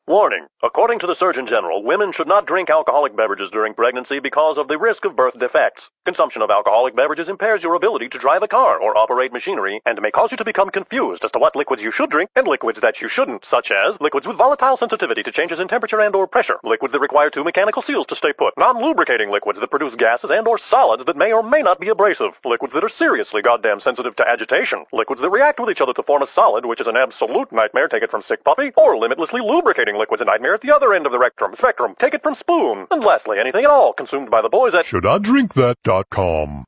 Warning. According to the Surgeon General, women should not drink alcoholic beverages during pregnancy because of the risk of birth defects. Consumption of alcoholic beverages impairs your ability to drive a car or operate machinery and may cause you to become confused as to what liquids you should drink and liquids that you shouldn't, such as liquids with volatile sensitivity to changes in temperature and or pressure, liquids that require two mechanical seals to stay put, non-lubricating liquids that produce gases and or solids that may or may not be abrasive, liquids that are seriously goddamn sensitive to agitation, liquids that react with each other to form a solid, which is an absolute nightmare, take it from Sick Puppy, or limitlessly lubricating liquids, a nightmare at the other end of the spectrum, take it from Spoon, and lastly, anything at all consumed by the boys at ShouldIDrinkThat.com.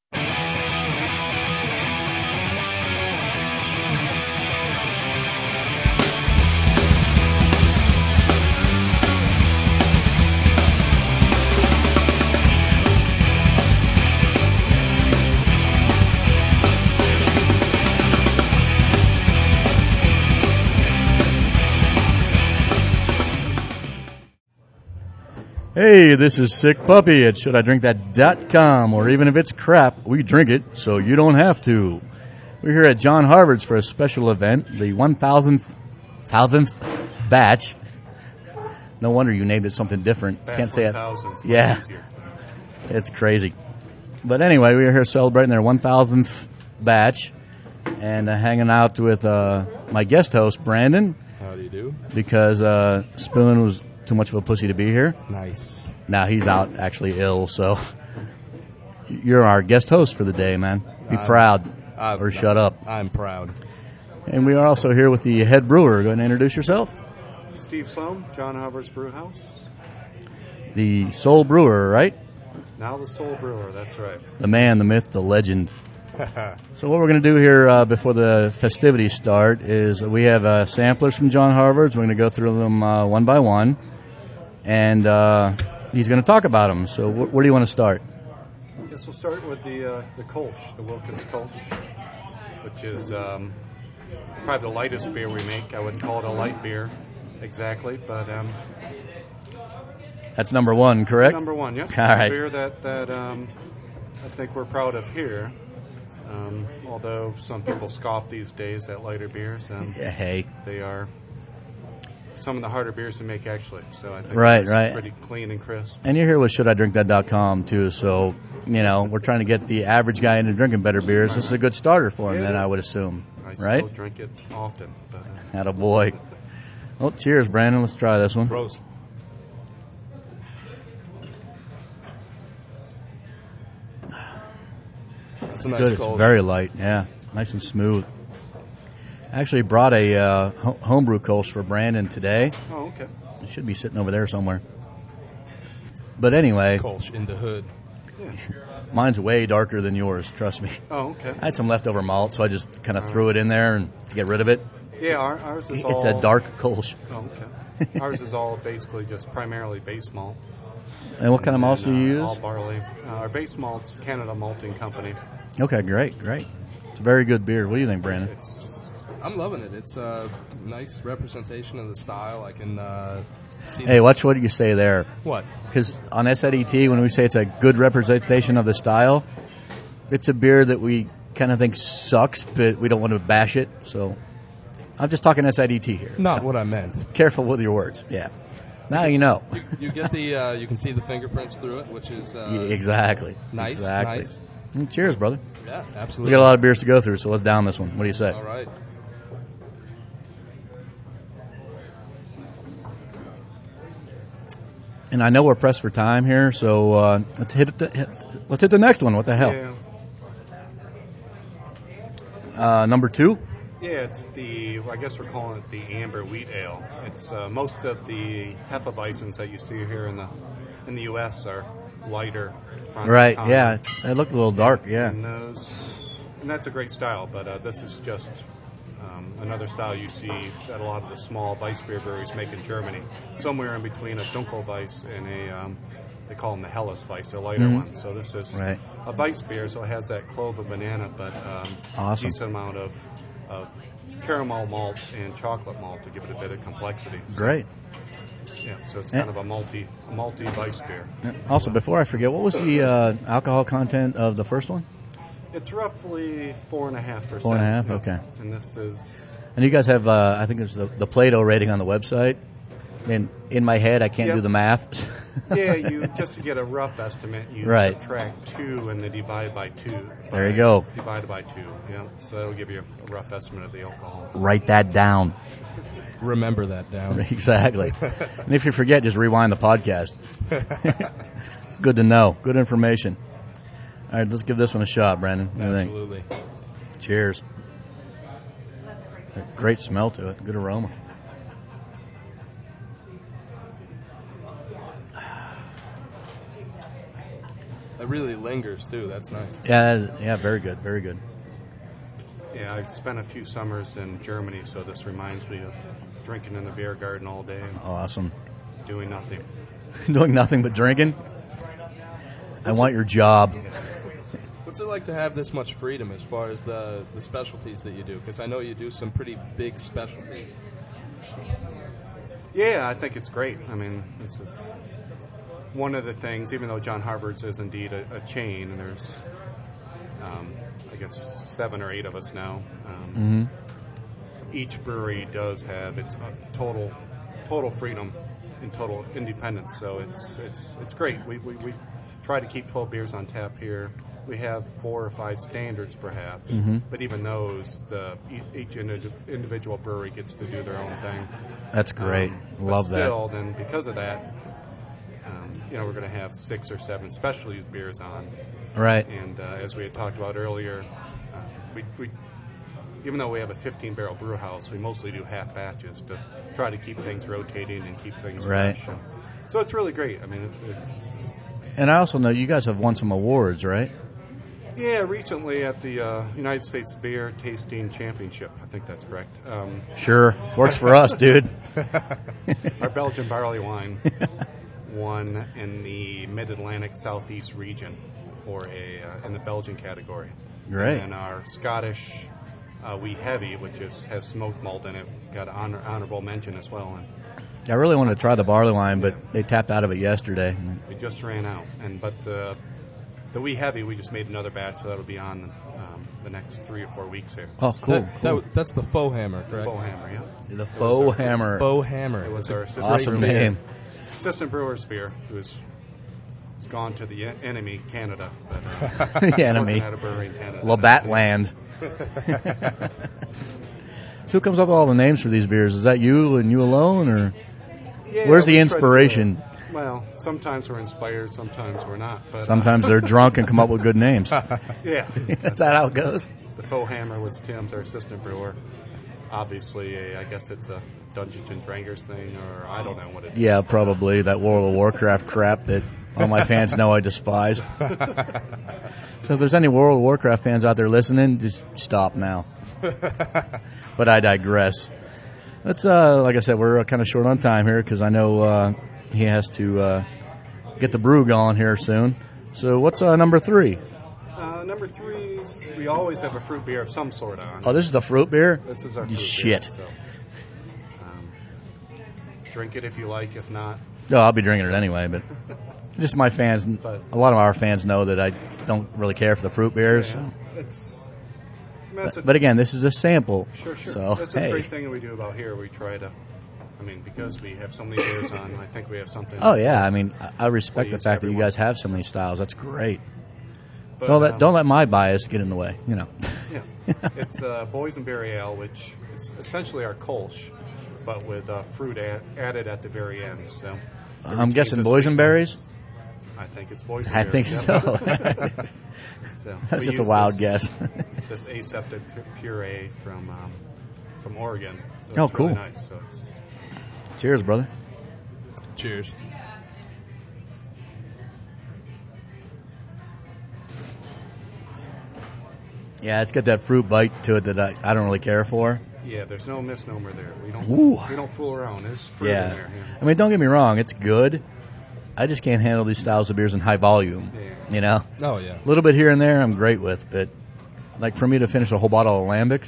Hey, this is Sick Puppy at ShouldIDrinkThat.com, or even if it's crap, we drink it so you don't have to. We're here at John Harvard's for a special event, the 1,000th batch. No wonder you named it something different. Can't say it. Yeah, it's crazy. But anyway, we're here celebrating their 1,000th batch and hanging out with my guest host, Brandon. How do you do? Because Spoon was too much of a pussy to be here. Nice. Now he's out actually ill, so you're our guest host for the day, man. Be proud or shut up. I'm proud. And we are also here with the head brewer. Go ahead and introduce yourself. Steve Sloan, John Harvard's Brew House. The sole brewer, right? Now the sole brewer, that's right. The man, the myth, the legend. So what we're going to do here before the festivities start is we have samplers from John Harvard's. We're going to go through them one by one. And he's going to talk about them. So where do you want to start? I guess we'll start with the Kolsch, the Wilkins Kolsch, which is probably the lightest beer we make. I wouldn't call it a light beer exactly, but... that's number one, correct? Number one, yep. All right. A beer that I think we're proud of here. Although some people scoff these days at lighter beers. Yeah, hey. They are some of the harder beers to make, actually. So I think right. pretty clean and crisp. And you're here with ShouldIDrinkThat.com, too. So, we're trying to get the average guy into drinking better beers. This is a good starter for him, then, I would assume. I right? still drink it often. But, attaboy. Well, cheers, Brandon. Let's try this one. Prost. It's nice good. It's very light. Yeah, nice and smooth. I actually brought a homebrew Kolsch for Brandon today. Oh, okay. It should be sitting over there somewhere. But anyway. Kolsch in the hood. Yeah. Mine's way darker than yours, trust me. Oh, okay. I had some leftover malt, so I just kind of threw it in there and to get rid of it. Yeah, ours is all... It's a dark Kolsch. Oh, okay. Ours is all basically just primarily base malt. And what kind of malts do you use? All barley. Our base malt's Canada Malting Company. Okay, great. It's a very good beer. What do you think, Brandon? I'm loving it. It's a nice representation of the style. I can see... Hey, watch what you say there. What? Because on SIDT, when we say it's a good representation of the style, it's a beer that we kind of think sucks, but we don't want to bash it. So I'm just talking SIDT here. Not what I meant. Careful with your words. Yeah. Now you know. You get the you can see the fingerprints through it, which is exactly nice. Exactly. Nice. Cheers, brother. Yeah, We absolutely. got a lot of beers to go through, so let's down this one. What do you say? All right. And I know we're pressed for time here, so let's hit the next one. What the hell? Yeah. Number 2. Yeah, it's I guess we're calling it the amber wheat ale. It's most of the Hefeweizens that you see here in the U.S. are lighter. Right. Yeah, they look a little dark. Yeah. And that's a great style, but this is just another style you see that a lot of the small Weiss beer breweries make in Germany. Somewhere in between a Dunkelweiss and they call them the Helles Weiss, they're lighter ones. So this is a Weiss beer, so it has that clove of banana, but awesome. decent amount of caramel malt and chocolate malt to give it a bit of complexity. Great. Yeah, so it's kind of a malty Weiss beer. Also, before I forget, what was the alcohol content of the first one? It's roughly 4.5%. 4.5, okay. And this is... And you guys have, I think there's the Plato rating on the website. And in my head, I can't Yep. do the math. Yeah, you just to get a rough estimate, you Right. subtract 2 and then divide by 2. There you go. Divided by 2, yeah. So that'll give you a rough estimate of the alcohol. Write that down. Remember that down. Exactly. And if you forget, just rewind the podcast. Good to know. Good information. All right, let's give this one a shot, Brandon. What do you think? Absolutely. Cheers. Great smell to it. Good aroma. It really lingers too. That's nice. Yeah, very good. Very good. Yeah, I've spent a few summers in Germany, so this reminds me of drinking in the beer garden all day and Awesome. doing nothing. Doing nothing but drinking? I want your job. What's it like to have this much freedom as far as the specialties that you do? Because I know you do some pretty big specialties. Yeah, I think it's great. I mean, this is one of the things, even though John Harvard's is indeed a chain, and there's, I guess, 7 or 8 of us now. Each brewery does have its total freedom and total independence, so it's great. We try to keep 12 beers on tap here. We have 4 or 5 standards, perhaps, but even those, each individual brewery gets to do their own thing. That's great. Love but still, then because of that, we're going to have 6 or 7 specialties beers on. that. Right. And as we had talked about earlier, we even though we have a 15-barrel brew house, we mostly do half batches to try to keep things rotating and keep things Right. fresh. And so it's really great. I mean, it's And I also know you guys have won some awards, right? yeah. Recently at the United States Beer Tasting Championship, I think that's correct. Sure. Works for us, dude. Our Belgian barley wine won in the Mid-Atlantic Southeast region for in the Belgian category. Great. And our Scottish Wee Heavy, which has smoked malt in it, got honorable mention as well. And I really wanted to try the barley wine, but they tapped out of it yesterday. we just ran out. But the Wee Heavy, we just made another batch, so that'll be on the next 3 or 4 weeks here. Oh, cool. That's the faux hammer, correct? Faux Hammer, yeah. The Faux Hammer. Faux hammer. It was our Awesome name. assistant brewer's beer, who's gone to the enemy, Canada. But, The enemy. working at a brewery in Canada. Labatt Land. So who comes up with all the names for these beers? Is that you and you alone, or Yeah, where's the we try to do inspiration? it. Well, sometimes we're inspired, sometimes we're not. But Sometimes they're drunk and come up with good names. yeah, Is that how it goes? the Faux Hammer was Tim's, our assistant brewer. Obviously, I guess it's a Dungeons and Dragons thing, or I don't know what it is. Yeah, probably that World of Warcraft crap that all my fans know I despise. So if there's any World of Warcraft fans out there listening, just stop now. But I digress. Let's, like I said, we're kind of short on time here because I know he has to get the brew going here soon. So what's number 3? Number 3 is we always have a fruit beer of some sort on. Oh, this is the fruit beer? This is our fruit Shit. beer. So, drink it if you like. If not, No, I'll be drinking it anyway, but just my fans, a lot of our fans know that I don't really care for the fruit beers. yeah, it's. But again, this is a sample. Sure. So, That's a hey. great thing that we do about here. We try to, because we have so many beers on, I think we have something. Oh, yeah. I mean, I respect the Please, fact that you everyone. guys have so many styles. That's great. But, Don't let my bias get in the way, you know. Yeah, it's boysenberry ale, which it's essentially our Kolsch, but with fruit added at the very end. So I'm guessing boysenberries? I think it's boysenberry. I think so. So That's we just a use wild this- guess. This aseptic puree from Oregon. So Oh, it's really cool. nice. So it's, Cheers, brother. Cheers. Yeah, it's got that fruit bite to it that I don't really care for. yeah, there's no misnomer there. We Ooh. don't fool around. There's fruit in Yeah. there. Yeah. I mean, don't get me wrong. It's good. I just can't handle these styles of beers in high volume. Yeah. You know? Oh, yeah. A little bit here and there I'm great with, but like for me to finish a whole bottle of Lambic,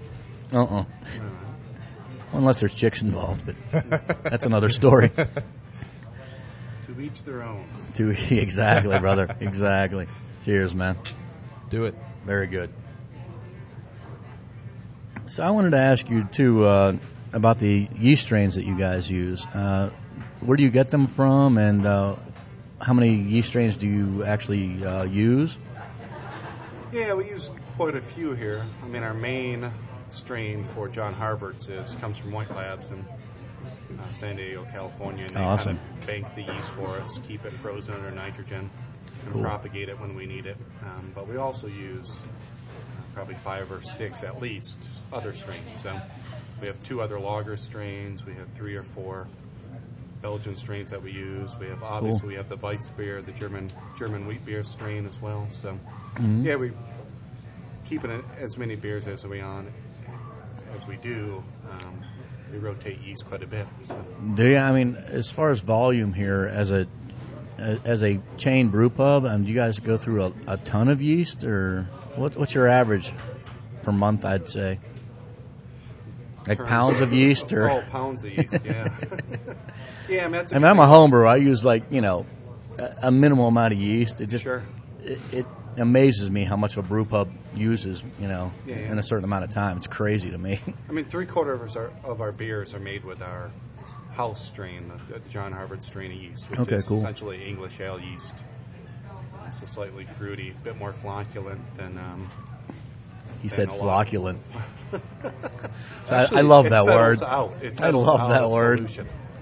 unless there's chicks involved, but that's another story. To each their own. Exactly, brother. Exactly. Cheers, man. Do it. Very good. So I wanted to ask you too, about the yeast strains that you guys use. Where do you get them from, and how many yeast strains do you actually use? Yeah, we use quite a few here. I mean, our main strain for John Harvard's comes from White Labs in San Diego, California. And they awesome. kind of bank the yeast for us, keep it frozen under nitrogen, and Cool. propagate it when we need it. But we also use probably 5 or 6 at least other strains. So we have 2 other lager strains. We have 3 or 4 Belgian strains that we use. We have obviously we have the Weiss beer, the German wheat beer strain as well. So yeah, we keeping as many beers as we do. We rotate yeast quite a bit. So. Do you? I mean, as far as volume here, as a chain brew pub, do you guys go through a ton of yeast, or what's your average per month? I'd say, like pounds of yeast, or pounds of yeast. Yeah, yeah. I mean, I'm a home brewer. I use a minimal amount of yeast. It just Sure. it amazes me how much a brew pub uses, Yeah. in a certain amount of time. It's crazy to me. I mean, 3/4 of our beers are made with our house strain, the John Harvard strain of yeast, which is cool. essentially English ale yeast. So slightly fruity, a bit more flocculent than. He said a lot. flocculent. So I love that word. I love that word.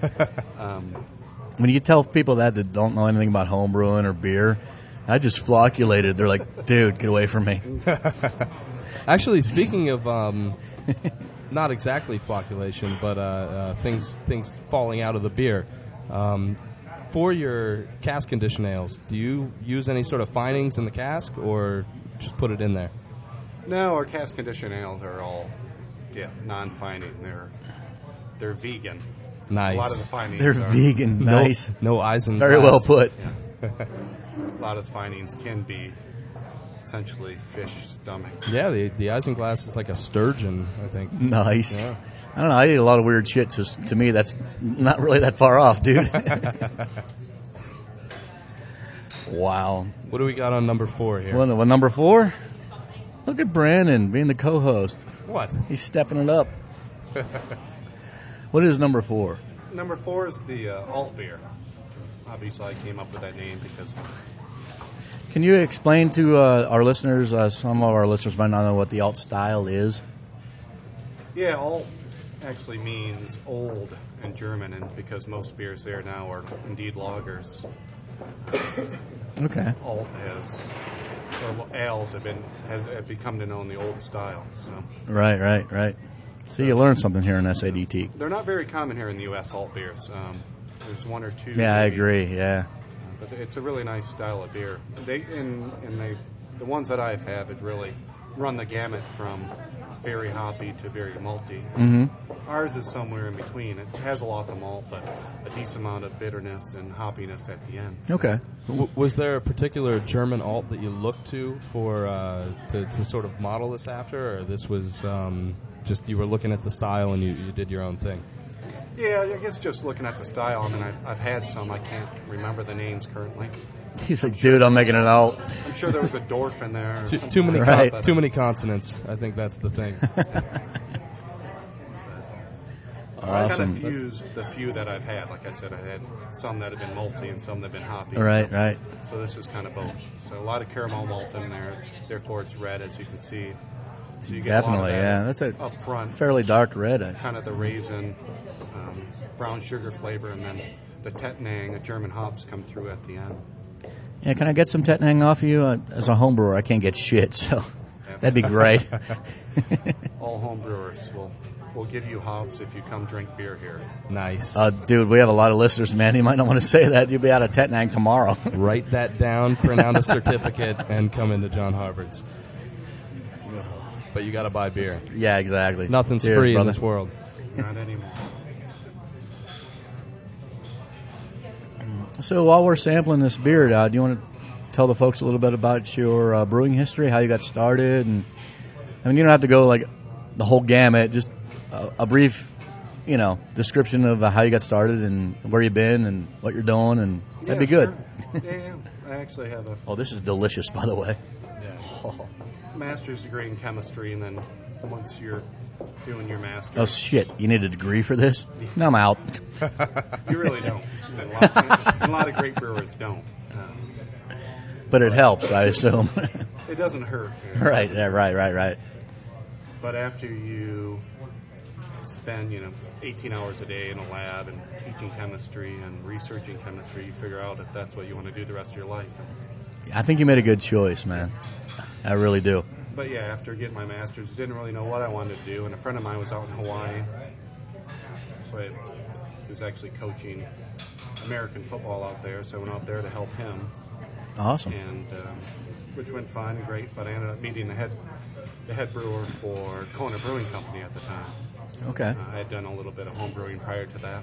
When you tell people that don't know anything about home brewing or beer, I just flocculated. They're like, dude, get away from me. Actually, speaking of not exactly flocculation, but things falling out of the beer, for your cask conditioned ales, do you use any sort of finings in the cask, or just put it in there? No, our cask conditioned ales are all non-fining. They're vegan. Nice. A lot of the finings They're are vegan. Nice. No isinglass. Very well put. A lot of the findings can be essentially fish stomach. Yeah, the isinglass is like a sturgeon, I think. Nice. Yeah. I don't know. I eat a lot of weird shit, so to me, that's not really that far off, dude. Wow. What do we got on number 4 here? Well, number 4? Look at Brandon being the co-host. What? He's stepping it up. What is number 4? Number 4 is the alt beer. Obviously, I came up with that name because. Can you explain to our listeners, some of our listeners might not know what the alt style is? Yeah, alt actually means old in German, and because most beers there now are indeed lagers. Okay. Alt ales have become to known the old style. So Right. See, you learned something here in SADT. they're not very common here in the U.S. alt beers. There's 1 or 2. Yeah, I maybe. agree. Yeah. But it's a really nice style of beer. The ones that I've had, it really run the gamut from very hoppy to very malty. Mm-hmm. Ours is somewhere in between. It has a lot of malt, but a decent amount of bitterness and hoppiness at the end. So. Okay. Was there a particular German alt that you looked to for to sort of model this after, or this was just you were looking at the style and you did your own thing? Yeah, I guess just looking at the style. I mean, I've had some. I can't remember the names currently. He's like, dude, I'm making it out. I'm sure there was a Dorf in there. Or Too many Right. too many consonants. I think that's the thing. I kind Awesome. of fused the few that I've had. Like I said, I had some that have been malty and some that have been hoppy. Right. So this is kind of both. So a lot of caramel malt in there. Therefore, it's red, as you can see. So you get Definitely, a lot of yeah. that That's a up front. fairly dark red. Kind of the raisin, brown sugar flavor, and then the Tettnang, the German hops, come through at the end. Yeah, can I get some Tettnang off of you? As a home brewer, I can't get shit, so that'd be great. All home brewers will give you hops if you come drink beer here. Nice. Dude, we have a lot of listeners, man. You might not want to say that. You'll be out of Tettnang tomorrow. Write that down, print out a certificate, and come into John Harvard's. But you got to buy beer. Yeah, exactly. Nothing's Cheers, free brother. in this world. Not anymore. So while we're sampling this beer, do you want to tell the folks a little bit about your brewing history, how you got started? And I mean, you don't have to go like the whole gamut, just a brief, description of how you got started and where you've been and what you're doing, and that'd be good. Sure. Yeah, I actually have a Oh, this is delicious, by the way. master's degree in chemistry and then once you're doing your master's. Oh, shit. You need a degree for this? No, I'm out. You really don't. A lot of great brewers don't. But it helps, I assume. It doesn't hurt. Right, yeah, right. But after you spend, 18 hours a day in a lab and teaching chemistry and researching chemistry, you figure out if that's what you want to do the rest of your life. I think you made a good choice, man. I really do. But yeah, after getting my master's, didn't really know what I wanted to do. And a friend of mine was out in Hawaii. So he was actually coaching American football out there. So I went out there to help him. Awesome. And which went fine and great. But I ended up meeting the head brewer for Kona Brewing Company at the time. Okay. I had done a little bit of home brewing prior to that.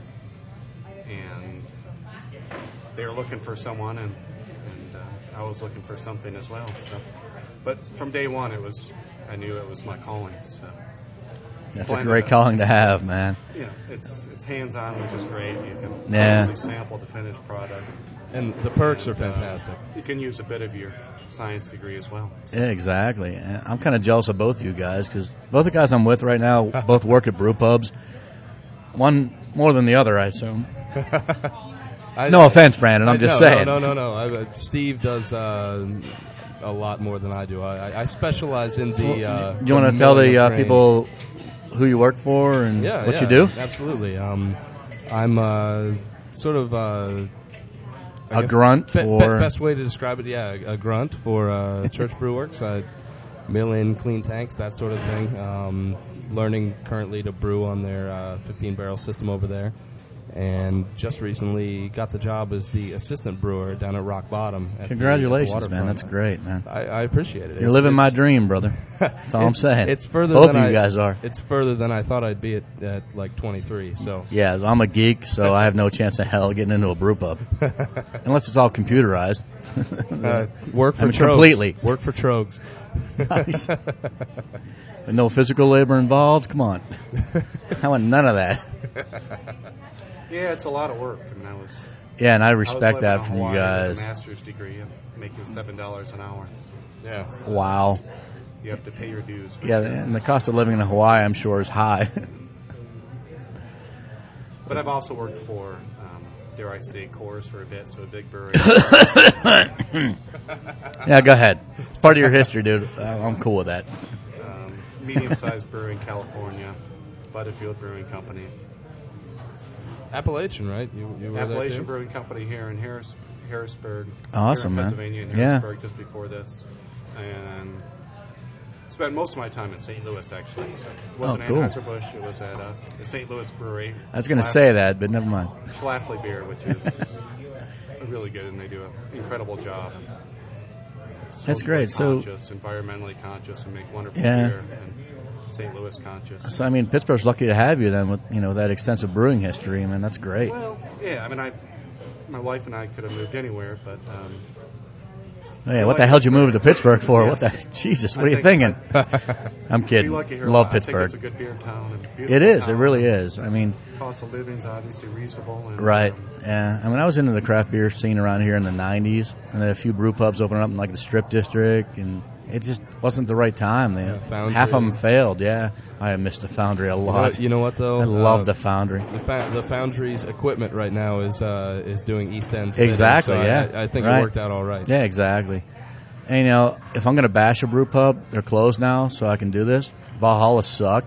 And they were looking for someone, and I was looking for something as well. So, but from day one, I knew it was my calling. So that's a great calling to have, man. Yeah, it's hands-on, which is great. You can obviously sample the finished product, and the perks are fantastic. You can use a bit of your science degree as well. So. Yeah, exactly. I'm kind of jealous of both of you guys because both the guys I'm with right now both work at brew pubs. One more than the other, I assume. No offense, Brandon. I'm just saying. No. Steve does a lot more than I do. I specialize in the. You want to tell the people who you work for and what you do? Absolutely. I'm sort of a grunt for. Best way to describe it, a grunt for Church Brew Works. I mill in clean tanks, that sort of thing. Learning currently to brew on their 15-barrel system over there. And just recently got the job as the assistant brewer down at Rock Bottom. Congratulations, man. That's great, man. I appreciate it. You're living my dream, brother. That's all I'm saying. It's further Both than of you guys are. It's further than I thought I'd be at like 23. So yeah, I'm a geek, so I have no chance in hell getting into a brew pub. Unless it's all computerized. Work for Trogs. Completely. Work for Trogs. Nice. With no physical labor involved? Come on. I want none of that. Yeah, it's a lot of work. I mean, and I respect that from you guys. With a master's degree and making $7 an hour. Yeah. Wow. You have to pay your dues. Yeah, and the cost of living in Hawaii, I'm sure, is high. But I've also worked for, dare I say, Coors for a bit, so a big brewery. Yeah, go ahead. It's part of your history, dude. I'm cool with that. Medium-sized brewery in California, Butterfield Brewing Company. Appalachian, right? You were Appalachian there too? Brewing Company here in Harrisburg. Awesome, here in man. Pennsylvania, in Harrisburg, just before this. And spent most of my time in St. Louis, actually. So it wasn't cool. Anheuser-Busch. It was at the St. Louis Brewery. I was going to say that, but never mind. Schlafly beer, which is really good, and they do an incredible job. That's great. So environmentally conscious, and make wonderful beer. And St. Louis conscious. So I mean, Pittsburgh's lucky to have you then, with that extensive brewing history. I mean, that's great. Well, yeah. I mean, my wife and I could have moved anywhere, but. What the hell did you move to Pittsburgh for? Yeah. What the Jesus? What are you thinking? I'm kidding. Love Pittsburgh. I think it's a good beer town. And beautiful it is. Town. It really is. I mean, cost of living's obviously reasonable. And, right. Yeah. I mean, I was into the craft beer scene around here in the '90s, and then a few brew pubs opened up in like the Strip District, and it just wasn't the right time. Half of them failed. Yeah, I missed the Foundry a lot. You know what though? I love the Foundry. The Foundry's equipment right now is doing East End. Exactly. So yeah. I think it worked out all right. Yeah, exactly. And if I'm going to bash a brew pub, they're closed now, so I can do this. Valhalla sucked.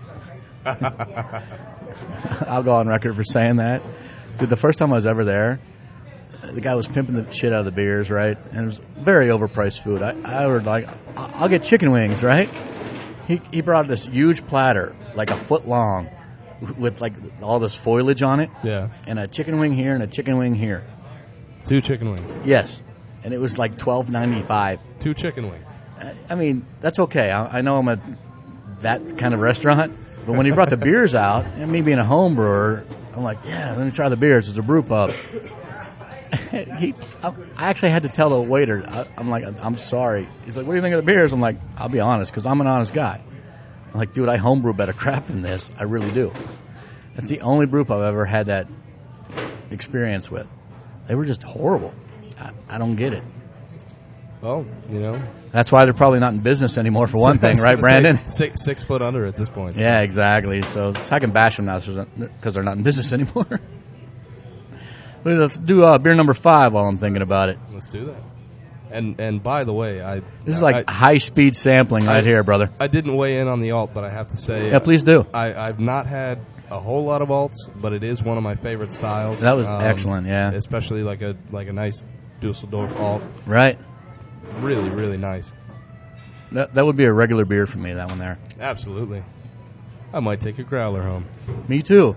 I'll go on record for saying that. Dude, the first time I was ever there, the guy was pimping the shit out of the beers, right? And it was very overpriced food. I ordered, I'll get chicken wings, right? He brought this huge platter, like a foot long, with like all this foliage on it. Yeah. And a chicken wing here and a chicken wing here. 2 chicken wings. Yes. And it was like $12.95. 2 chicken wings. I mean, that's okay. I know I'm that kind of restaurant, but when he brought the beers out, and me being a home brewer, I'm like, yeah, let me try the beers. It's a brew pub. I actually had to tell the waiter, I'm like, I'm sorry. He's like, what do you think of the beers? I'm like, I'll be honest, because I'm an honest guy. I'm like, dude, I homebrew better crap than this. I really do. That's the only brew pub I've ever had that experience with. They were just horrible. I don't get it. Well, you know. That's why they're probably not in business anymore, for one thing, right, Brandon? 6 foot under at this point. So. Yeah, exactly. So I can bash them now because they're not in business anymore. But let's do beer number 5 while I'm thinking about it. Let's do that. And by the way, this is like high-speed sampling right here, brother. I didn't weigh in on the alt, but I have to say... Yeah, please do. I've not had a whole lot of alts, but it is one of my favorite styles. That was excellent, yeah. Especially like a nice Dusseldorf alt. Right. Really, really nice. That would be a regular beer for me, that one there. Absolutely. I might take a growler home. Me too.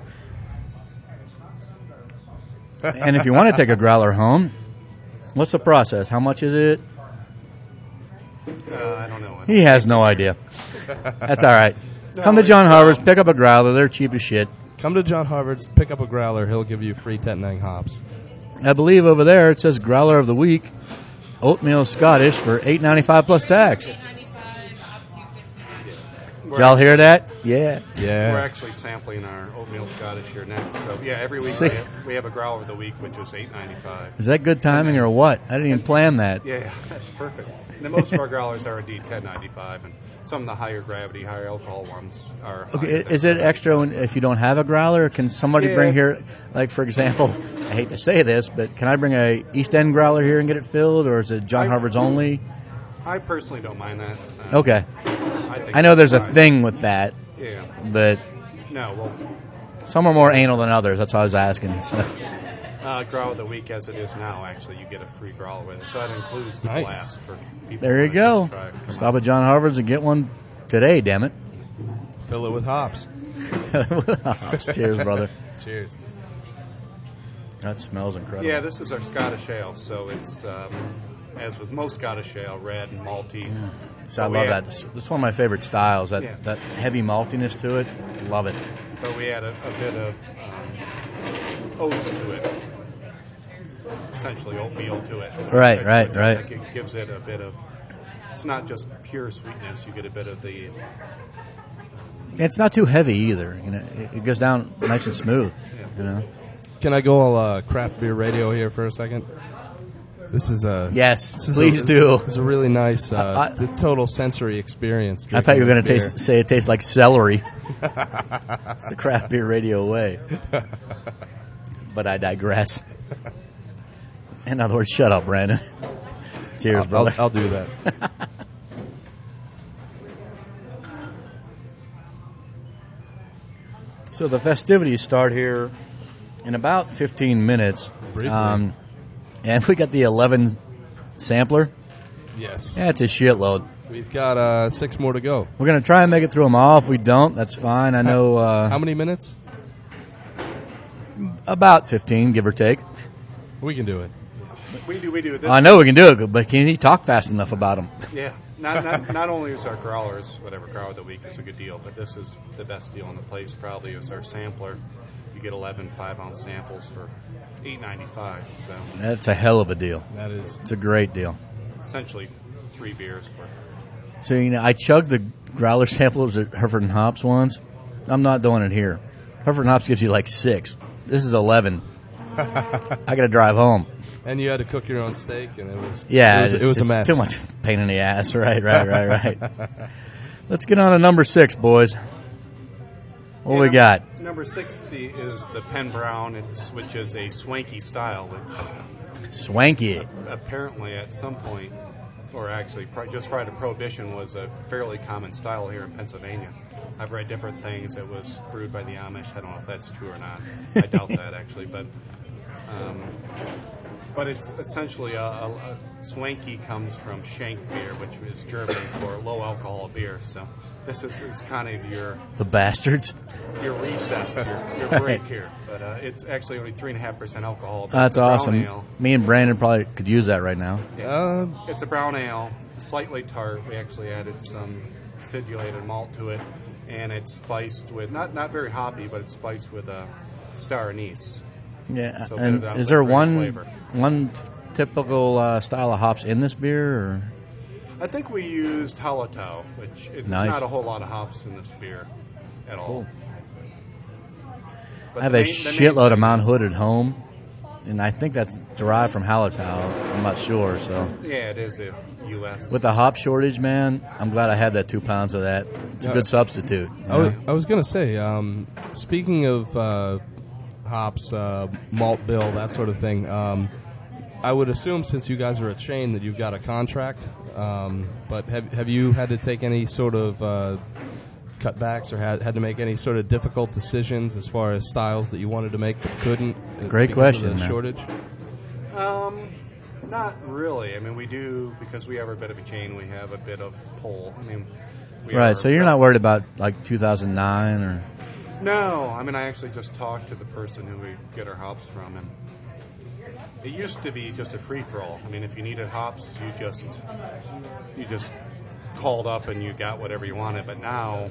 And if you want to take a growler home, what's the process? How much is it? I don't know. He has no idea. That's all right. No, Come to John Harvard's, pick up a growler. They're cheap as shit. Come to John Harvard's, pick up a growler. He'll give you free Tettnang hops. I believe over there it says growler of the week, oatmeal Scottish for $8.95 plus tax. Did y'all hear that? Yeah. Yeah. We're actually sampling our oatmeal Scottish here next. So, yeah, every week we have a growler of the week, which is $8.95. Is that good timing or what? I didn't even plan that. Yeah, that's perfect. And most of our growlers are indeed $10.95, and some of the higher gravity, higher alcohol ones are. Okay, is it extra if you don't have a growler? Can somebody bring here, like for example, I hate to say this, but can I bring a East End growler here and get it filled, or is it John Harvard's only? I personally don't mind that. Okay. I know there's a thing with that. Yeah. But no, well, some are more anal than others. That's what I was asking. So. Growler of the week as it is now, actually, you get a free growler with it. So that includes the glass for people. There you go. Stop at John Harvard's and get one today, damn it. Fill it with hops. Cheers, brother. Cheers. That smells incredible. Yeah, this is our Scottish ale, so it's, as with most Scottish ale, red and malty. Yeah. So I love that. It's one of my favorite styles, that heavy maltiness to it. Love it. But we add a bit of oats to it. Essentially oatmeal to it. Right. It gives it a bit of, it's not just pure sweetness, you get a bit of the... It's not too heavy either. You know, it goes down nice and smooth. You know. Can I go all craft beer radio here for a second? This is a please do. It's a really nice total sensory experience. I thought you were going to say it tastes like celery. It's the craft beer radio way. But I digress. In other words, shut up, Brandon. Cheers, brother. I'll do that. So the festivities start here in about 15 minutes. Briefly. And we got the 11 sampler. Yes. That's a shitload. We've got 6 more to go. We're going to try and make it through them all. If we don't, that's fine. I know... how many minutes? About 15, give or take. We can do it. We do. I know we can do it, but can he talk fast enough about them? Yeah. Not only is our growlers, whatever growler of the week is a good deal, but this is the best deal in the place probably is our sampler. You get 11 5-ounce samples for $8.95. So that's a hell of a deal. That is. It's a great deal. Essentially 3 beers for. So, I chugged the growler samplers at Hereford and Hops once. I'm not doing it here. Hereford and Hops gives you like 6. This is 11. I got to drive home. And you had to cook your own steak, and it was it was a mess. Too much pain in the ass. Right. Let's get on to number 6, boys. What we got? Number 6 is the Penn Brown, which is a swanky style. Swanky. Apparently, at some point, or actually just prior to Prohibition, was a fairly common style here in Pennsylvania. I've read different things. It was brewed by the Amish. I don't know if that's true or not. I doubt that, actually. But it's essentially a swanky comes from Schenk beer, which is German for low alcohol beer. So this is kind of the bastards. Your recess, your break here. But it's actually only 3.5% alcohol. That's awesome. Ale. Me and Brandon probably could use that right now. Yeah. It's a brown ale, slightly tart. We actually added some acidulated malt to it, and it's spiced with not very hoppy, but it's spiced with a star anise. Yeah, so and is there one typical style of hops in this beer? Or? I think we used Hallertau, which is not a whole lot of hops in this beer at all. Cool. I have a shitload of Mount Hood at home. and I think that's derived from Hallertau. I'm not sure. So Yeah, it is a U.S. with the hop shortage, man, I'm glad I had that 2 pounds of that. It's a good substitute. I was going to say, speaking of hops, malt bill, that sort of thing, I would assume since you guys are a chain that you've got a contract, but have you had to take any sort of cutbacks or had to make any sort of difficult decisions as far as styles that you wanted to make but couldn't? Great because question, of the man. shortage? Not really. I mean, we do, because we have a bit of a chain, we have a bit of pull. I mean, we Right, are- so you're not worried about like 2009 or... No, I mean, I actually just talked to the person who we get our hops from, and it used to be just a free-for-all. I mean, if you needed hops, you just called up and you got whatever you wanted. But now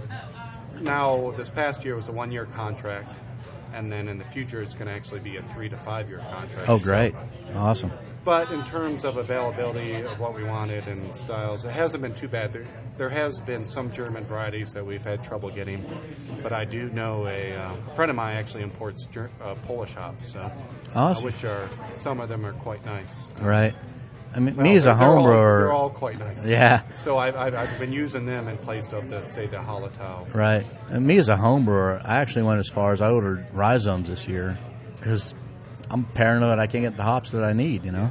this past year was a 1-year contract, and then in the future it's going to actually be a 3 to 5 year contract. Oh, great. Awesome. But in terms of availability of what we wanted and styles, it hasn't been too bad. There has been some German varieties that we've had trouble getting, but I do know a friend of mine actually imports Polish hops, so Awesome. which are, some of them are quite nice. Right. I mean, Well, me as a they're home all- brewer... they're all quite nice. Yeah. So I've been using them in place of the Hallertau. Right. And me as a home brewer, I actually went as far as I ordered rhizomes this year because I'm paranoid I can't get the hops that I need, you know?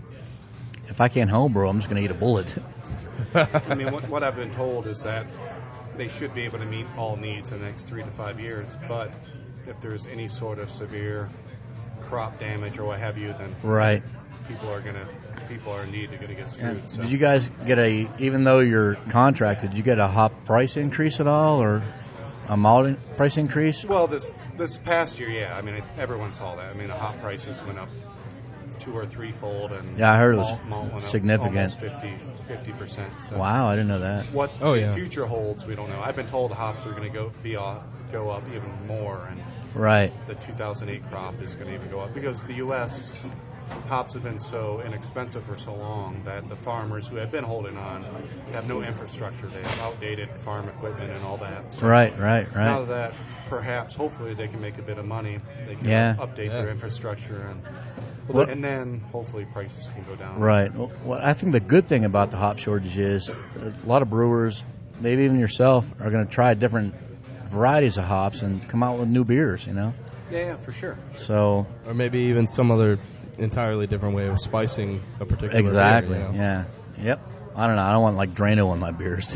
If I can't home brew, I'm just going to eat a bullet. I mean, what I've been told is that they should be able to meet all needs in the next 3 to 5 years, but if there's any sort of severe crop damage or what have you, then Right. people are indeed going to get screwed. And So. did you guys get even though you're contracted, did you get a hop price increase at all or a malt price increase? Well, this past year, yeah. I mean, everyone saw that. I mean, the hop prices went up 2 or 3-fold, and Yeah, I heard it was malt went up significant. almost 50%. So Wow, I didn't know that. what Oh, the yeah. future holds, we don't know. I've been told the hops are going to go up even more, and Right. the 2008 crop is going to even go up because the U.S. hops have been so inexpensive for so long that the farmers who have been holding on have no infrastructure. They have outdated farm equipment and all that. So Right. now that perhaps, hopefully, they can make a bit of money, they can Yeah. update their infrastructure, What- and then hopefully prices can go down. Right. Well, I think the good thing about the hop shortage is a lot of brewers, maybe even yourself, are going to try different varieties of hops and come out with new beers, you know? Yeah, for sure. So, Or maybe even some other entirely different way of spicing a particular exactly. beer, you know? Yeah. Yep. I don't know. I don't want like Drano in my beers.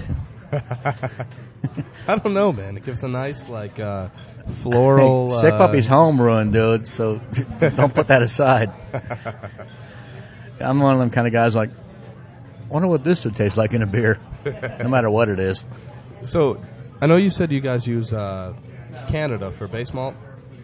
I don't know, man. It gives a nice, like, floral... Hey, Sick Puppy's home brewing, dude, so don't put that aside. I'm one of them kind of guys like, wonder what this would taste like in a beer, no matter what it is. So, I know you said you guys use Canada for base malt.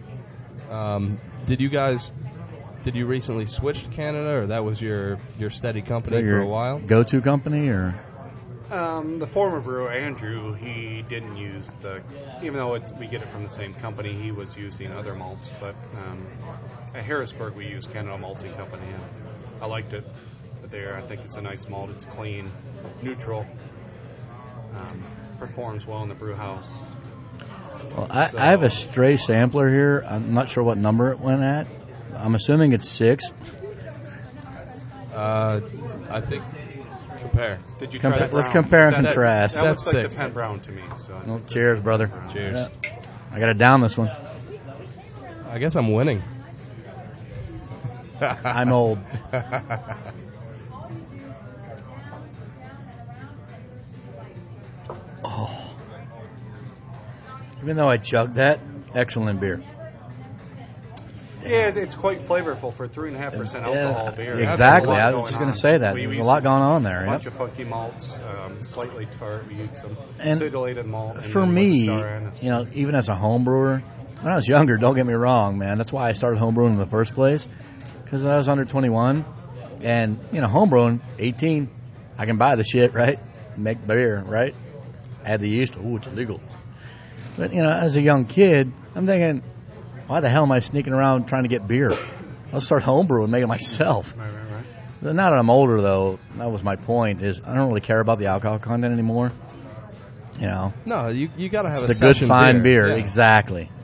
Did you recently switch to Canada, or that was your steady company for a while? Go-to company, or The former brewer, Andrew, he didn't use even though we get it from the same company, he was using other malts. But at Harrisburg, we use Canada Malting Company, and I liked it there. I think it's a nice malt. It's clean, neutral, performs well in the brew house. well, I have a stray sampler here. I'm not sure what number it went at. I'm assuming it's 6. I think compare. Did you try that Let's brown? compare and That- contrast. That looks That's like 6. the Penn Brown to me. So Well, cheers, brother. Cheers. I got to down this one. I guess I'm winning. I'm old. Oh. Even though I chugged that, excellent beer. yeah, it's quite flavorful for 3.5% alcohol beer. Exactly. There's a lot I was just going going on. to say that. We There's a use lot going on there. A Yep. bunch of funky malts, slightly tart. We use some And acidulated malt. And For then me, with Star Anise. you know, even as a home brewer, when I was younger, don't get me wrong, man. That's why I started home brewing in the first place, because I was under 21, and you know, home brewing, 18, I can buy the shit, right? Make beer, right? Add the yeast. Ooh, it's illegal. But you know, as a young kid, I'm thinking, why the hell am I sneaking around trying to get beer? I'll start home brewing and make it myself. Right. Now that I'm older, though, that was my point. Is I don't really care about the alcohol content anymore. You know, No, you got to have it's a a good session fine beer. Yeah. Exactly.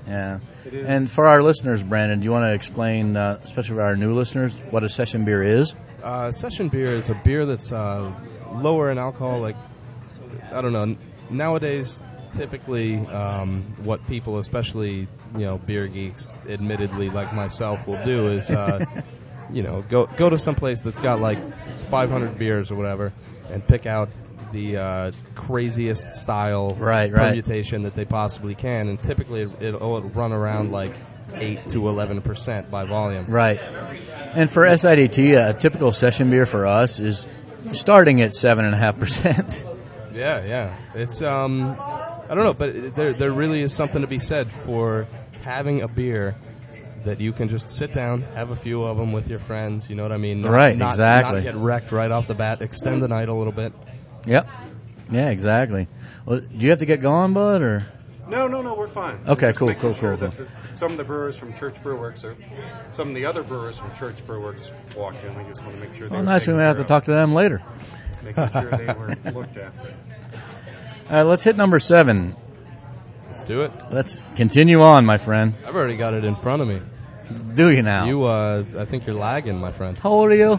Yeah. It is. And for our listeners, Brandon, do you want to explain, especially for our new listeners, what a session beer is? Session beer is a beer that's lower in alcohol. Like, I don't know. Nowadays, typically, what people, especially beer geeks, admittedly like myself, will do is go to some place that's got like 500 beers or whatever, and pick out the craziest style permutation that they possibly can, and typically it'll run around like 8 to 11% by volume. Right. And for SIDT, a typical session beer for us is starting at 7.5%. Yeah. It's I don't know, but there really is something to be said for having a beer that you can just sit down, have a few of them with your friends. You know what I mean? Exactly. Not get wrecked right off the bat. Extend the night a little bit. Yep. Yeah, exactly. Well, do you have to get going, bud, or? No, we're fine. Okay, Just cool. that some of the brewers from Church Brewworks, or some of the other brewers from Church Brewworks walked in. We just want to make sure they were Nice. We taken may have care to talk to them later. of, making sure they were looked after. Let's hit number 7. Let's do it. Let's continue on, my friend. I've already got it in front of me. Do you now? I think you're lagging, my friend. How old are you?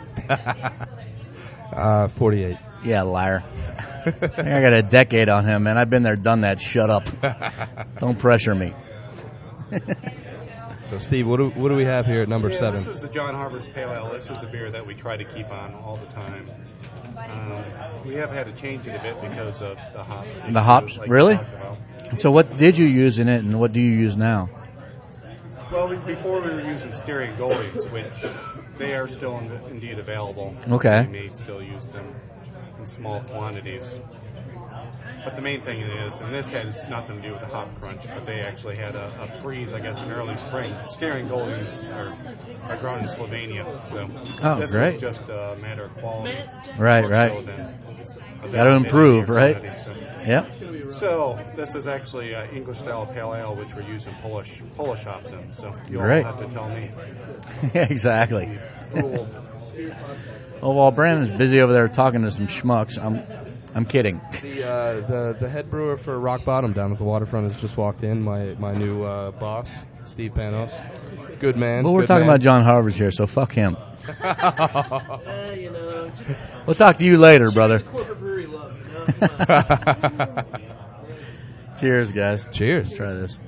48. Yeah, liar. I think I got a decade on him, man. I've been there, done that. Shut up. Don't pressure me. So, Steve, what do we have here at number 7? This is the John Harvard's Pale Ale. This is a beer that we try to keep on all the time. We have had to change it a bit because of the hop. The hops? Like Really? we talked about. So what did you use in it, and what do you use now? Well, before we were using Styrian Goalies, which they are still indeed available. Okay. We may still use them in small quantities. But the main thing is, and this has nothing to do with the hop crunch, but they actually had a freeze, I guess, in early spring. Styrian Goalies are grown in Slovenia, so this great. is just a matter of quality. Right. Got to improve, right? Yep. So this is actually an English-style pale ale, which we're using Polish hops in. So you'll Great. have to tell me. Exactly. Fool. Well, while Brandon's busy over there talking to some schmucks, I'm kidding. The head brewer for Rock Bottom down at the waterfront has just walked in. My new boss, Steve Panos. Good man. Well, we're talking about John Harvard's here, so fuck him. We'll talk to you later, brother. Corporate brewery love, Come on. Cheers, guys. Cheers. Let's try this.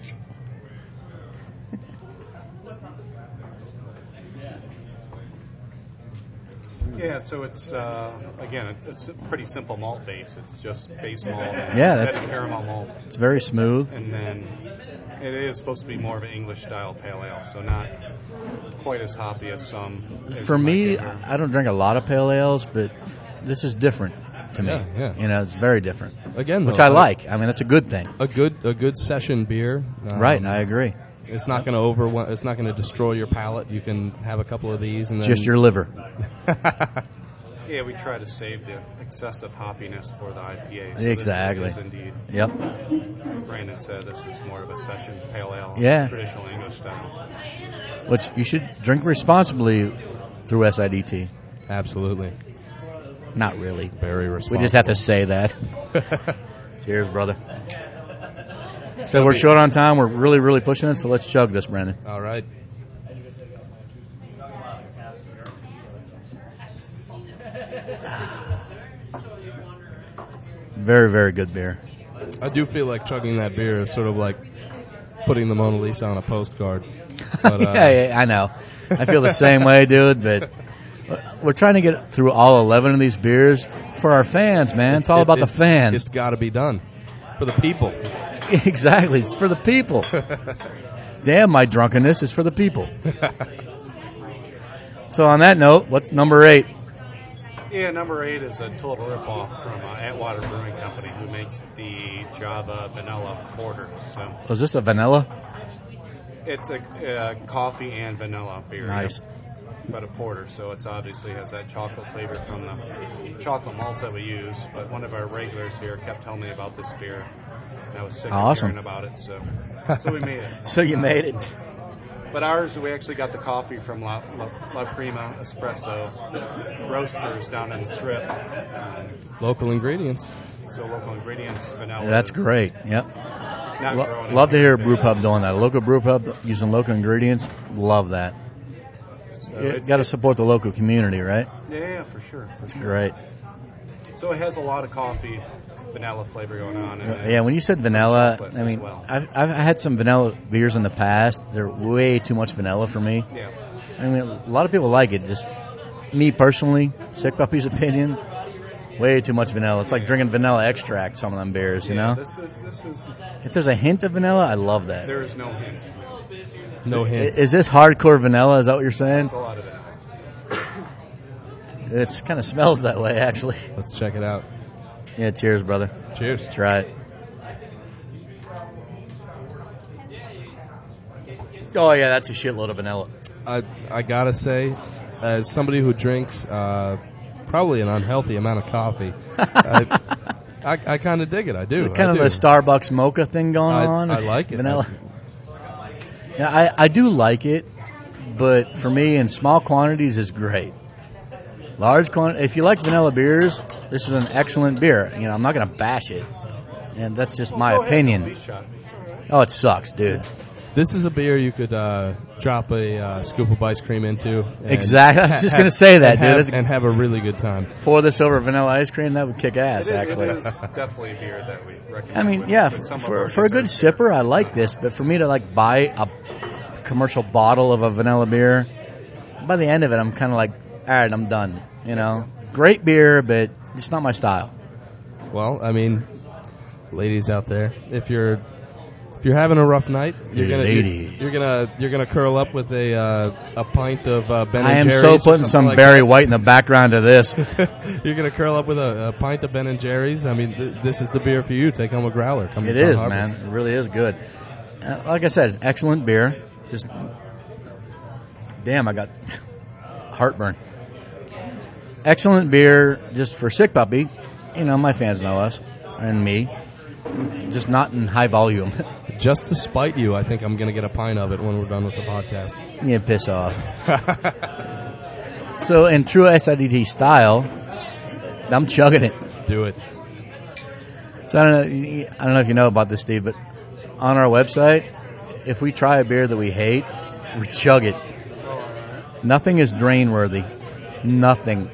Yeah, so it's, again, it's a pretty simple malt base. It's just base malt and Yeah, that's- heavy caramel malt. It's very smooth. And then it is supposed to be more of an English-style pale ale, so not quite as hoppy as some. as For you might me, get here. I don't drink a lot of pale ales, but this is different to me. Yeah. It's very different. Again, Which though, I like. I mean, that's a good thing. A good session beer. Right, I agree. It's not going to It's not going to destroy your palate. You can have a couple of these and then Just your liver. Yeah, we try to save the excessive hoppiness for the IPA. So Exactly. This is indeed, Yep. Brandon said, this is more of a session pale ale. Yeah. Traditional English style. Which you should drink responsibly through SIDT. Absolutely. Not really. Very responsible. We just have to say that. Cheers, brother. So we're short on time. We're really, really pushing it, so let's chug this, Brandon. All right. Very, very good beer. I do feel like chugging that beer is sort of like putting the Mona Lisa on a postcard. But, Yeah, I know. I feel the same way, dude, but we're trying to get through all 11 of these beers for our fans, man. It's all about the fans. It's got to be done for the people. Exactly. It's for the people. Damn my drunkenness. It's for the people. So on that note, what's number 8? Yeah, number 8 is a total ripoff from Atwater Brewing Company, who makes the Java Vanilla Porter. So Was this a vanilla? it's a coffee and vanilla beer. Nice. But a porter, so it's obviously has that chocolate flavor from the chocolate malts that we use. But one of our regulars here kept telling me about this beer, and I was sick of Awesome. hearing about it, so we made it. So you made it. But ours, we actually got the coffee from La Prima Espresso Roasters down in the Strip. Local ingredients. So local ingredients, vanilla. That's great. Yep. not grown in Love to hear a brew Canada. pub doing that. A local brew pub using local ingredients. Love that. So You it's- got to support the local community, right? Yeah, for sure. That's great. So it has a lot of coffee, vanilla flavor going on. And Yeah, when you said vanilla, chocolate I as mean, well. I've had some vanilla beers in the past. They're way too much vanilla for me. Yeah. I mean, a lot of people like it. Just me personally, Sick Puppy's opinion, way too much vanilla. It's like drinking vanilla extract, some of them beers, you know? This is. If there's a hint of vanilla, I love that. There is no hint. No hint. Is this hardcore vanilla? Is that what you're saying? It's a lot of vanilla. It kind of smells that way, actually. Let's check it out. Yeah, cheers, brother. Cheers. Try it. Oh, yeah, that's a shitload of vanilla. I gotta say, as somebody who drinks probably an unhealthy amount of coffee, I kind of dig it. I do. It's kind I of do. a Starbucks mocha thing going on. I like it. Vanilla. Yeah, I do like it, but for me, in small quantities is great. Large quantity, if you like vanilla beers, this is an excellent beer. You know, I'm not going to bash it, and that's just my Go ahead, opinion. don't be shy. It's all right. Oh, it sucks, dude. This is a beer you could drop a scoop of ice cream into. and Exactly. I was just gonna say that, and dude. have- It's- and have a really good time. Pour this over vanilla ice cream, that would kick ass, actually. It is definitely a beer that we recommend. I mean, with- yeah, with some of for our a good desserts. sipper, I like this, but for me to like buy a commercial bottle of a vanilla beer, by the end of it, I'm kind of like, all right, I'm done. You know, great beer, but it's not my style. Well, I mean, ladies out there, if you're having a rough night, Ladies. you're gonna curl up with a pint of Ben I and am Jerry's. so or putting something some like Barry that. White in the background of this. You're gonna curl up with a pint of Ben and Jerry's. I mean, this is the beer for you. Take home a growler. Come It to John is, man. Harvard's. It really is good. Like I said, it's excellent beer. Just, damn, I got heartburn. Excellent beer, just for Sick Puppy. You know, my fans know us and me. Just not in high volume. Just to spite you, I think I'm gonna get a pint of it when we're done with the podcast. Yeah, piss off. So, in true SIDT style, I'm chugging it. Do it. So I don't know if you know about this, Steve, but on our website, if we try a beer that we hate, we chug it. Nothing is drain worthy. Nothing.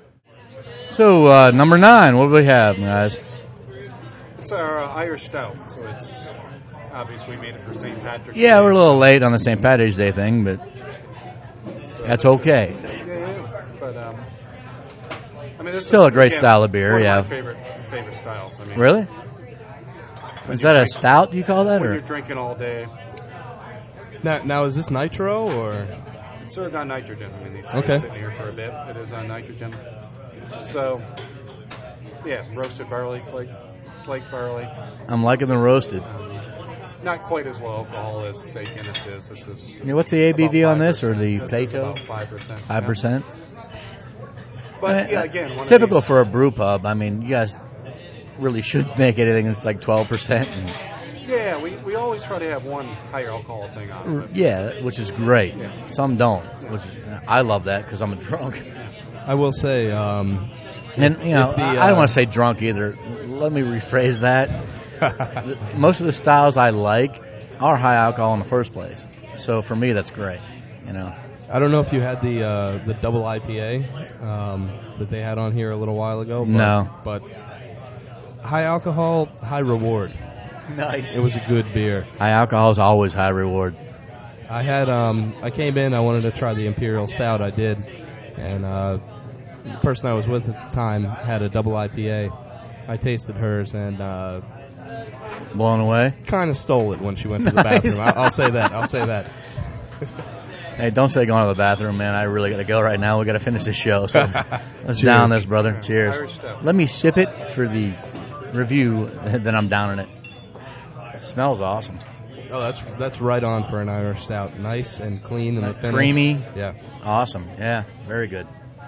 So number 9, what do we have, guys? It's our Irish Stout, so it's obviously we made it for St. Patrick's Day. Yeah, we're a little late on the St. Patrick's Day thing, but So that's this is- okay. Yeah, but I mean, this Still is, a great again, style of beer, one yeah. of my favorite styles. I mean, Really? when Is you that a drink- stout, you call that? When Or you're drinking all day, Now is this nitro or? it's served on nitrogen. I mean, these Okay. sitting here for a bit. It is on nitrogen. So, yeah, roasted barley, flake barley. I'm liking the roasted. Not quite as low alcohol as, say, Guinness is. This is Yeah, what's the ABV about on this, or 5%. the This is Plato? about 5%. 5%? But, yeah, again, one typical of these, for a brew pub. I mean, you guys really should make anything that's like 12%. Yeah, we always try to have one higher alcohol thing on it. Yeah, which is great. Some don't. Which is, I love that because I'm a drunk. I will say, And you know, if the, I don't want to say drunk either. Let me rephrase that. Most of the styles I like are high alcohol in the first place. So for me, that's great. You know. I don't know if you had the double IPA that they had on here a little while ago. But, No. but high alcohol, high reward. Nice. It was a good beer. High alcohol is always high reward. I had I came in. I wanted to try the Imperial Stout. I did, and the person I was with at the time had a double IPA. I tasted hers and Blown away. kind of stole it when she went to the Nice. bathroom. I'll say that. I'll say that. Hey, don't say going to the bathroom, man. I really got to go right now. We got to finish this show. So let's down this, brother. Irish Cheers. Stout. Let me sip it for the review, then I'm downing it. Smells awesome. Oh, that's right on for an Irish Stout. Nice and clean in the finish. Creamy. Yeah. Awesome. Yeah, very good.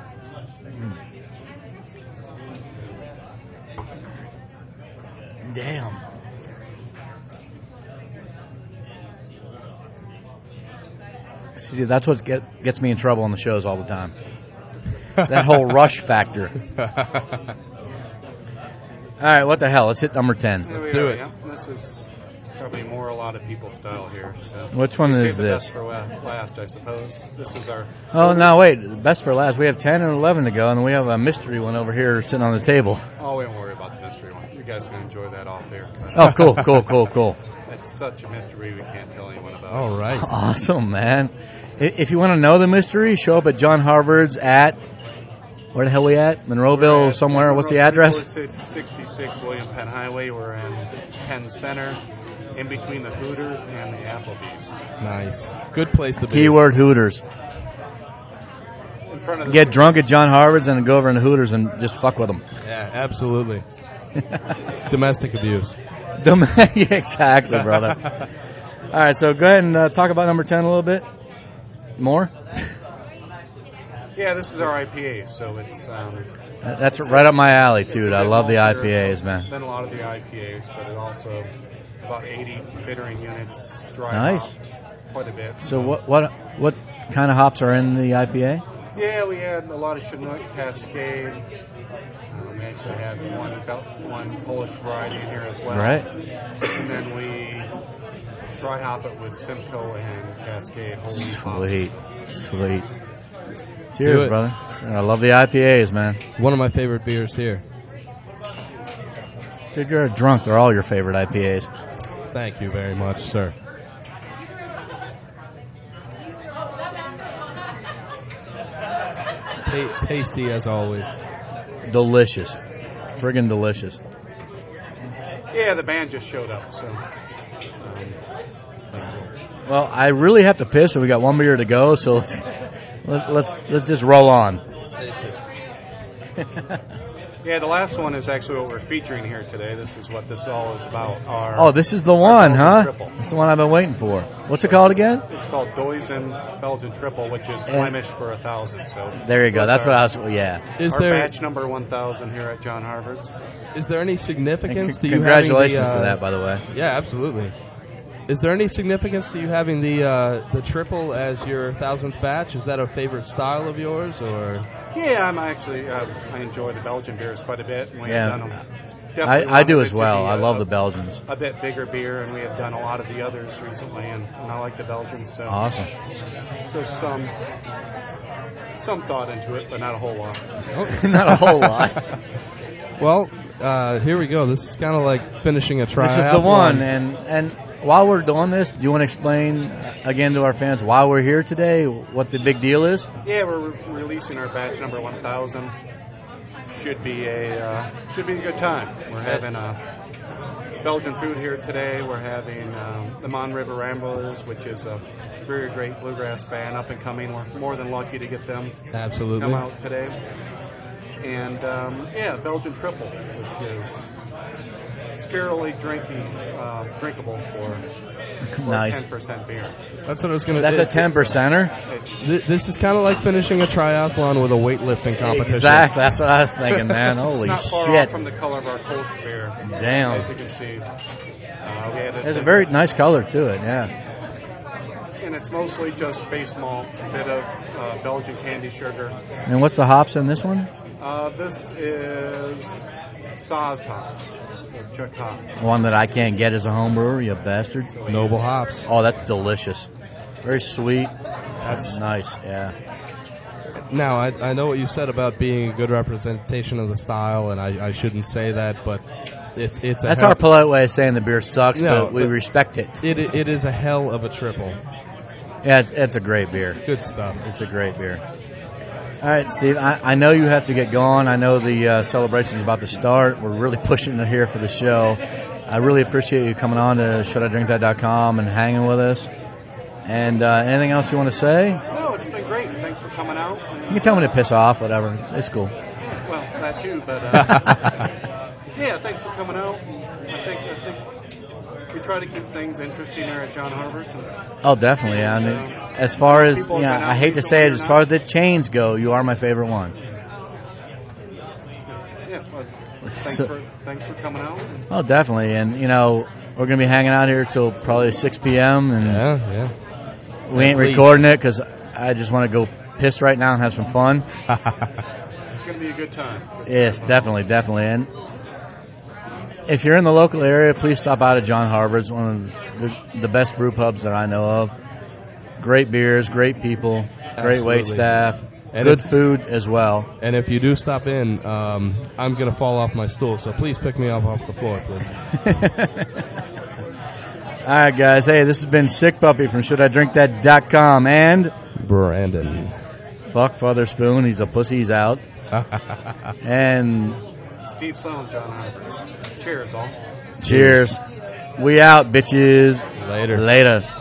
Damn. See, that's what gets me in trouble on the shows all the time. That whole rush factor. All right, what the hell? Let's hit number 10. Here we do are, it. yeah. This is probably more a lot of people's style here. So Which one we is saved the this? best for last, I suppose. This is our. Oh, no, wait. Best for last. We have 10 and 11 to go, and we have a mystery one over here sitting on the table. Oh, we don't worry about the mystery one. You guys can enjoy that off there. Oh, cool. It's such a mystery we can't tell anyone about. All right. Awesome, man. If you want to know the mystery, show up at John Harvard's at, where the hell we at? Monroeville somewhere. What's the address? 66 William Penn Highway. We're in Penn Center, in between the Hooters and the Applebee's. Nice. Good place to be. Keyword Hooters. In front of the Get drunk at John Harvard's and go over in the Hooters and just fuck with them. Yeah, absolutely. Domestic abuse. Yeah, exactly, brother. All right, so go ahead and talk about number 10 a little bit more. Yeah, this is our IPA, so it's. That's right up my alley, too. I love the IPAs, man. Than a lot of the IPAs, but it also about 80 bittering units, dry Nice. hopped quite a bit. So what kind of hops are in the IPA? Yeah, we had a lot of Chinook, Cascade. We actually had one Polish variety in here as well. Right. And then we dry hop it with Simcoe and Cascade whole wheat hops. Sweet. Do Cheers, it. brother. I love the IPAs, man. One of my favorite beers here. Dude, you're a drunk. They're all your favorite IPAs. Thank you very much, sir. Tasty as always. Delicious. Friggin' delicious. Yeah, the band just showed up, so. Well, I really have to piss, and we got one beer to go, so let's just roll on. Yeah, the last one is actually what we're featuring here today. This is what this all is about. Oh, this is the one, Belgian huh? Triple. This is the one I've been waiting for. What's it called again? It's called Doizen Belgian Triple, which is Flemish for 1,000. So There you go. That's what I was. Yeah. Is our there batch number 1,000 here at John Harvard's. is there any significance to you Congratulations having to the, that, by the way. Yeah, absolutely. Is there any significance to you having the triple as your 1,000th batch? Is that a favorite style of yours, or? Yeah, I'm actually I enjoy the Belgian beers quite a bit. And we Yeah. have done them. Definitely I do wanted as it to well. be I love the Belgians. A bit bigger beer, and we have done a lot of the others recently, and I like the Belgians. So, Awesome. so some thought into it, but not a whole lot. Not a whole lot. Well, here we go. This is kind of like finishing a triathlon. This is the one, and while we're doing this, do you want to explain again to our fans why we're here today, what the big deal is? Yeah, we're releasing our batch number 1,000. Should be a good time. We're having Belgian food here today. We're having the Mon River Ramblers, which is a very great bluegrass band, up and coming. We're more than lucky to get them Absolutely. come out today. And Belgian Triple, which is scarily drinkable for Nice. 10% beer. That's what I was going to. That's a 10%er? This is kind of like finishing a triathlon with a weightlifting competition. Exactly. That's what I was thinking, man. Holy Not far shit. off from the color of our Kolsch beer. Damn. As you can see. We had There's a very nice color to it, yeah. And it's mostly just base malt, a bit of Belgian candy sugar. And what's the hops in this one? This is Saaz hops, so Czech hops. One that I can't get as a home brewer, you bastard. Noble hops. Oh, that's delicious. Very sweet. That's Nice, yeah. Now, I know what you said about being a good representation of the style, and I shouldn't say that, but it's a That's hell, our polite way of saying the beer sucks, No, but we but- respect it. It is a hell of a triple. Yeah, it's a great beer. Good stuff. It's a great beer. All right, Steve, I know you have to get going. I know the celebration is about to start. We're really pushing it here for the show. I really appreciate you coming on to shouldidrankThat.com and hanging with us. And anything else you want to say? No, it's been great. Thanks for coming out. You can tell me to piss off, whatever. It's cool. Well, that too, but yeah, thanks for coming out. I think we try to keep things interesting here at John Harvard's. Oh, definitely. I mean, as far as, People you know, have been out I hate to say it, as far as the chains go, you are my favorite one. Yeah, well, thanks for coming out. Oh, definitely. And, you know, we're going to be hanging out here till probably 6 p.m. And Yeah. we ain't At least. recording it because I just want to go piss right now and have some fun. It's going to be a good time. Yes, definitely. And if you're in the local area, please stop out at John Harvard's, one of the best brew pubs that I know of. Great beers, great people, great wait Absolutely. staff, And good if- food as well. And if you do stop in, I'm going to fall off my stool, so please pick me up off the floor, please. All right, guys. Hey, this has been Sick Puppy from ShouldIDrinkThat.com and Brandon. fuck Father Spoon. He's a pussy. He's out. And Steve Sloan, John Harvard. Cheers, all. cheers. We out, bitches. Later. Later.